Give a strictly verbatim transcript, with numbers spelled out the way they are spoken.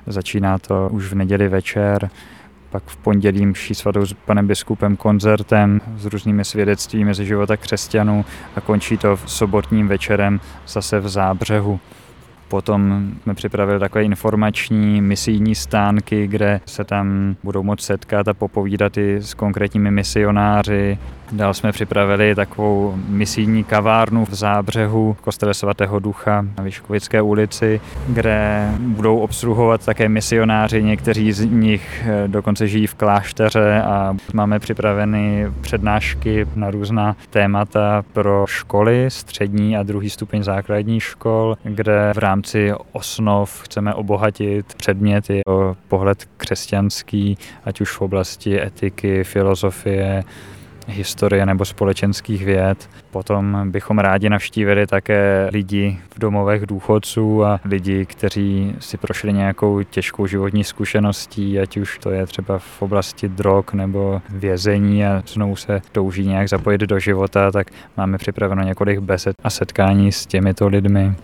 Začíná to už v neděli večer, pak v pondělí mší svatou s panem biskupem, koncertem s různými svědectvími ze života křesťanů a končí to sobotním večerem zase v Zábřehu. Potom jsme připravili takové informační misijní stánky, kde se tam budou moct setkat a popovídat i s konkrétními misionáři. Dál jsme připravili takovou misijní kavárnu v Zábřehu v kostele svatého Ducha na Vyškovické ulici, kde budou obsluhovat také misionáři, někteří z nich dokonce žijí v klášteře a máme připraveny přednášky na různá témata pro školy, střední a druhý stupeň základních škol, kde v rámci osnov chceme obohatit předměty o pohled křesťanský, ať už v oblasti etiky, filozofie, historie nebo společenských věd. Potom bychom rádi navštívili také lidi v domovech důchodců a lidi, kteří si prošli nějakou těžkou životní zkušeností, ať už to je třeba v oblasti drog nebo vězení a znovu se touží nějak zapojit do života, tak máme připraveno několik besed a setkání s těmito lidmi.